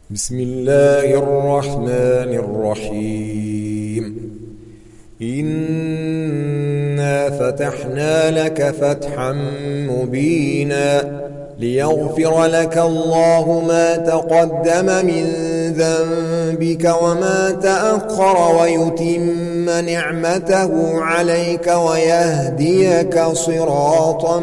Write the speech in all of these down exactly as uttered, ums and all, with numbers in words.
بسم الله الرحمن الرحيم إنا فتحنا لك فتحا مبينا ليغفر لك الله ما تقدم من ذنبك وما تأخر ويتم نعمته عليك ويهديك صراطا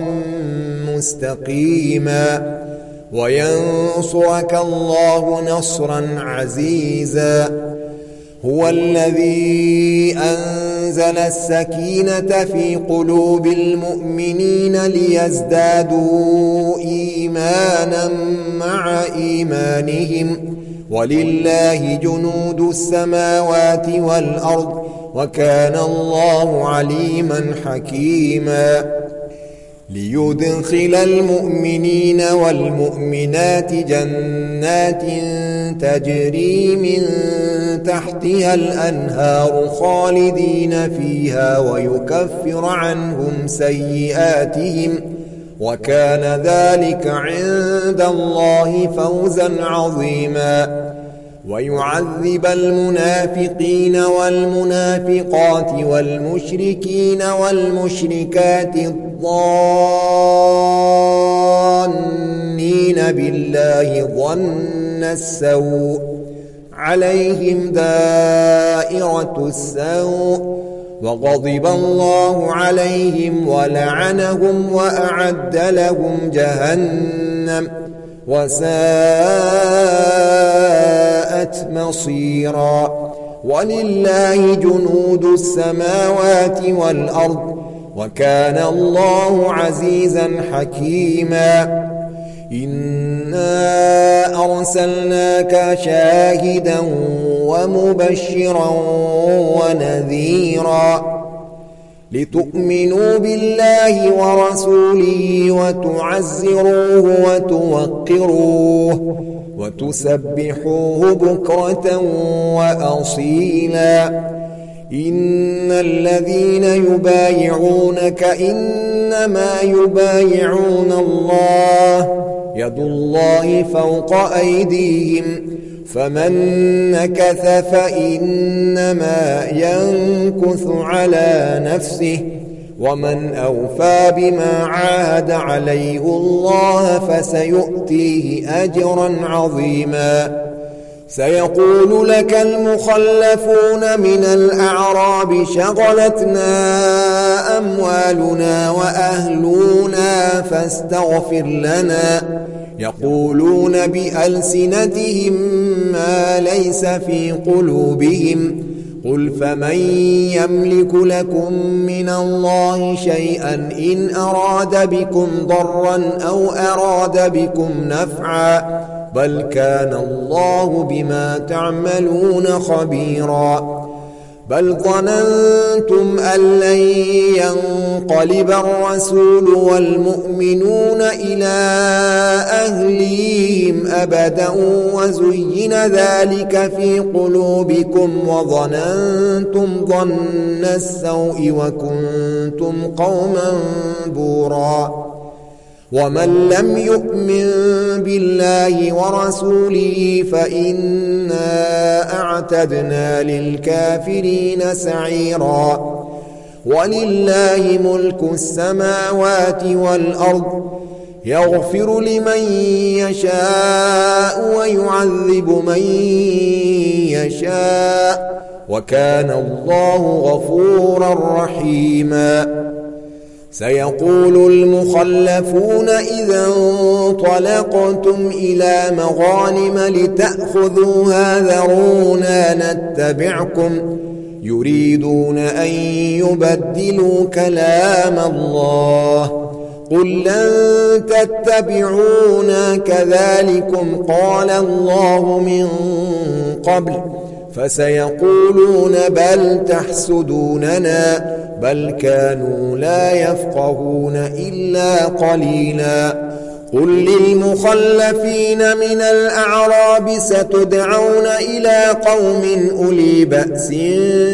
مستقيما وينصرك الله نصرا عزيزا. هو الذي أنزل السكينة في قلوب المؤمنين ليزدادوا إيمانا مع إيمانهم ولله جنود السماوات والأرض وكان الله عليما حكيما. ليدخل المؤمنين والمؤمنات جنات تجري من تحتها الأنهار خالدين فيها ويكفر عنهم سيئاتهم وكان ذلك عند الله فوزا عظيما. ويعذب المنافقين والمنافقات والمشركين والمشركات الظانين بالله ظن السوء عليهم دائرة السوء وغضب الله عليهم ولعنهم وأعد لهم جهنم وساءت مصيرا. ولله جنود السماوات والأرض وكان الله عزيزا حكيما. إنا أرسلناك شاهدا ومبشرا ونذيرا لتؤمنوا بالله ورسوله وتعزروه وتوقروه وتسبحوه بكرة وأصيلا. إن الذين يبايعونك إنما يبايعون الله يد الله فوق أيديهم فمن نكث فإنما ينكث على نفسه ومن أوفى بما عاهد عليه الله فسيؤتيه أجرا عظيما. سيقول لك المخلفون من الأعراب شغلتنا أموالنا وأهلنا فاستغفر لنا يقولون بألسنتهم ما ليس في قلوبهم قل فمن يملك لكم من الله شيئا إن أراد بكم ضرا أو أراد بكم نفعا بل كان الله بما تعملون خبيرا. بل ظننتم أن لن ينقلب الرسول والمؤمنون إلى أهليهم أبدا وزين ذلك في قلوبكم وظننتم ظن السوء وكنتم قوما بورا. ومن لم يؤمن بالله ورسوله فإنا أعتدنا للكافرين سعيرا. ولله ملك السماوات والأرض يغفر لمن يشاء ويعذب من يشاء وكان الله غفورا رحيما. سيقول المخلفون إذا انطلقتم إلى مغانم لتأخذوها ذرونا نتبعكم يريدون أن يبدلوا كلام الله قل لن تتبعونا كذلكم قال الله من قبل فسيقولون بل تحسدوننا بل كانوا لا يفقهون إلا قليلا. قل للمخلفين من الأعراب ستدعون إلى قوم أولي بأس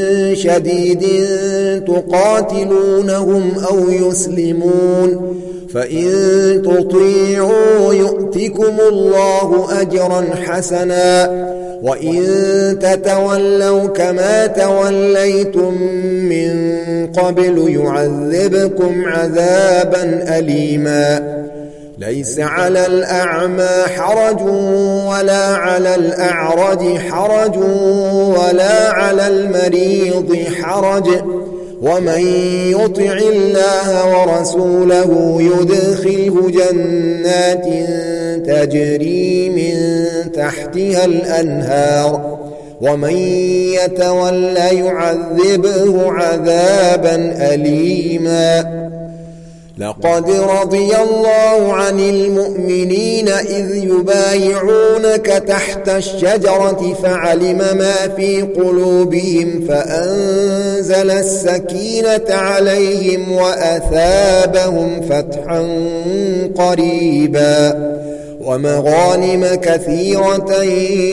شديد تقاتلونهم أو يسلمون فإن تطيعوا يؤتكم الله أجرا حسنا وإن تتولوا كما توليتم من قبل يعذبكم عذابا أليما ليس على الأعمى حرج ولا على الأعرج حرج ولا على المريض حرج ومن يطع الله ورسوله يدخله جنات تجري من تحتها الأنهار ومن يتولى يعذبه عذابا أليما لقد رضي الله عن المؤمنين إذ يبايعونك تحت الشجرة فعلم ما في قلوبهم فأنزل السكينة عليهم وأثابهم فتحا قريبا ومغانم كثيرة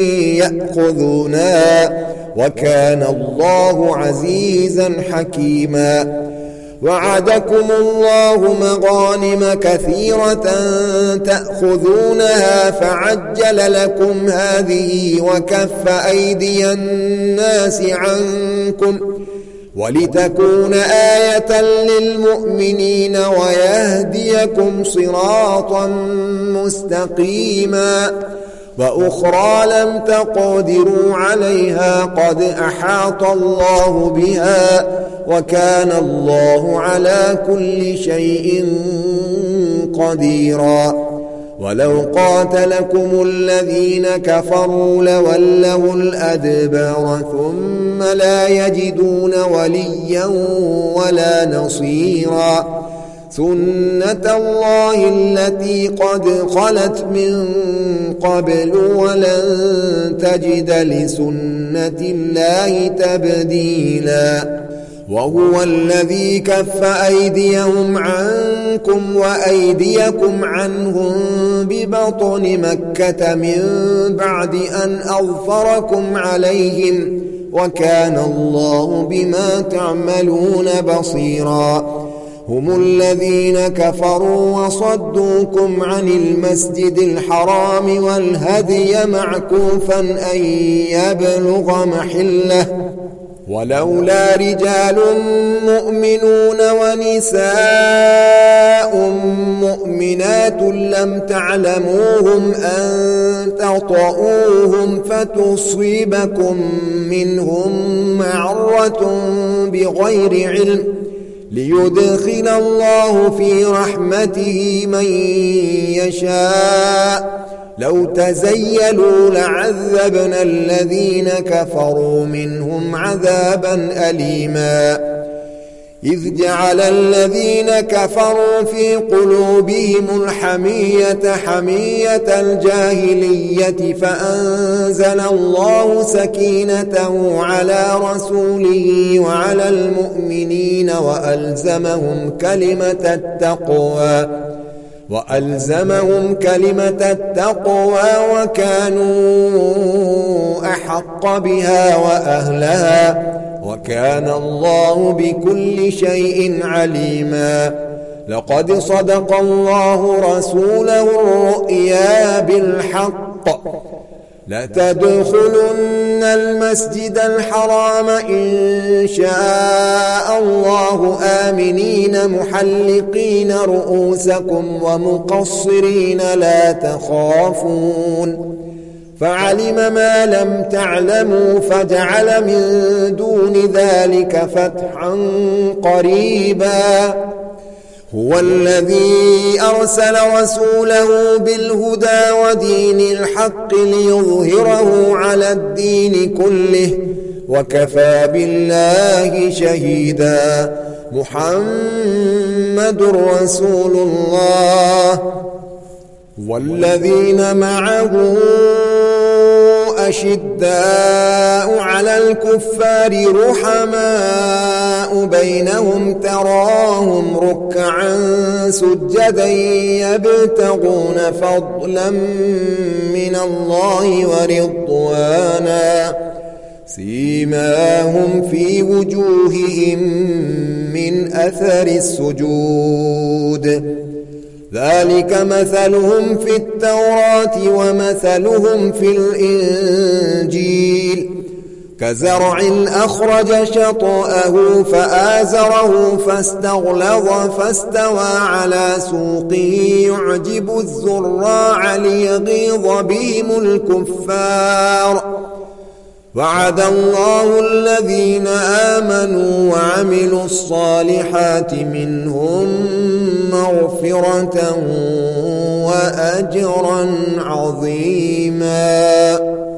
يأخذونها وكان الله عزيزا حكيما وعدكم الله مغانم كثيرة تأخذونها فعجل لكم هذه وكف أيدي الناس عنكم ولتكون آية للمؤمنين ويهديكم صراطا مستقيما وأخرى لم تقدروا عليها قد أحاط الله بها وكان الله على كل شيء قديرا ولو قاتلكم الذين كفروا لولوا الأدبار ثم لا يجدون وليا ولا نصيرا سنة الله التي قد خلت من قبل ولن تجد لسنة الله تبديلا وهو الذي كف أيديهم عنكم وأيديكم عنهم ببطن مكة من بعد أن أظفركم عليهم وكان الله بما تعملون بصيرا هم الذين كفروا وصدوكم عن المسجد الحرام والهدي معكوفا أن يبلغ محله ولولا رجال مؤمنون ونساء مؤمنات لم تعلموهم أن تطؤوهم فتصيبكم منهم معرة بغير علم ليدخل الله في رحمته من يشاء لو تزيلوا لعذبنا الذين كفروا منهم عذابا أليما إذ جعل الذين كفروا في قلوبهم الحمية حمية الجاهلية فأنزل الله سكينته على رسوله وعلى المؤمنين وألزمهم كلمة التقوى وألزمهم كلمة التقوى وكانوا أحق بها وأهلها وكان الله بكل شيء عليما لقد صدق الله رسوله الرؤيا بالحق لتدخلن المسجد الحرام إن شاء الله آمنين محلقين رؤوسكم ومقصرين لا تخافون فعلم ما لم تعلموا فجعل من دون ذلك فتحا قريبا هو الذي أرسل رسوله بالهدى ودين الحق ليظهره على الدين كله وكفى بالله شهيدا محمد رسول الله والذين معه أشداء على الكفار رحماء بينهم تراهم ركعا سجدا يبتغون فضلا من الله ورضوانا سيماهم في وجوههم من أثر السجود ذلك مثلهم في التوراة ومثلهم في الإنجيل كزرع أخرج شطأه فآزره فاستغلظ فاستوى على سوقه يعجب الزراع ليغيظ بهم الكفار وعد الله الذين آمنوا وعملوا الصالحات منهم مغفرة وأجرا عظيما.